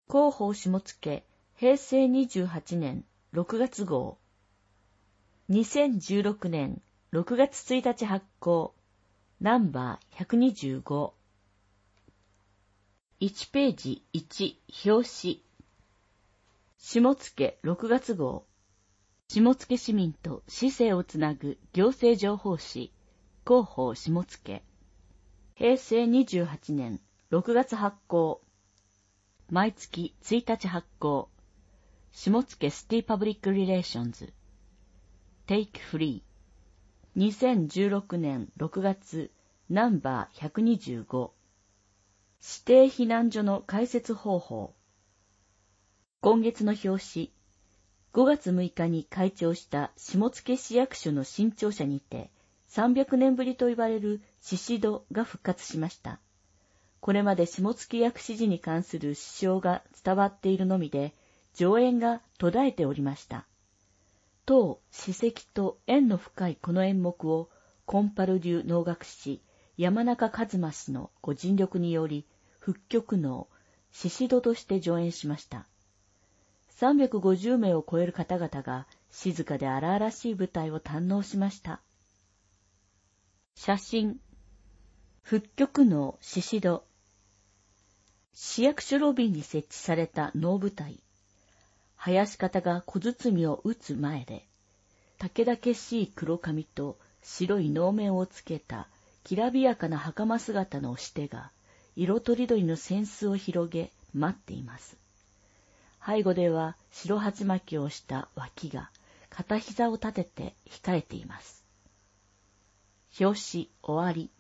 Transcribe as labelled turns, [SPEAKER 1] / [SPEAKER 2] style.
[SPEAKER 1] 広報下野、平成28年6月号。2016年6月1日発行。ナンバー125。1ページ1、表紙。下野6月号。下野市民と市政をつなぐ行政情報誌。広報下野。平成28年6月発行。毎月1日発行。下野シティパブリックリレーションズ。Take Free。2016年6月ナンバー125。指定避難所の開設方法。今月の表紙。5月6日に開庁した下野市役所の新庁舎にて300年ぶりと言われる宍戸が復活しました。これまで下野薬師寺に関する支障が伝わっているのみで、上演が途絶えておりました。当史跡と縁の深いこの演目を、コンパル流能楽師、山中一馬氏のご尽力により、復曲能、宍戸として上演しました。350名を超える方々が、静かで荒々しい舞台を堪能しました。写真。復曲能宍戸。市役所ロビーに設置された能舞台。林方が小包を打つ前で、竹々しい黒髪と白い能面をつけたきらびやかな袴姿の押し手が、色とりどりの扇子を広げ待っています。背後では白鉢巻きをした脇が片膝を立てて控えています。表紙終わり。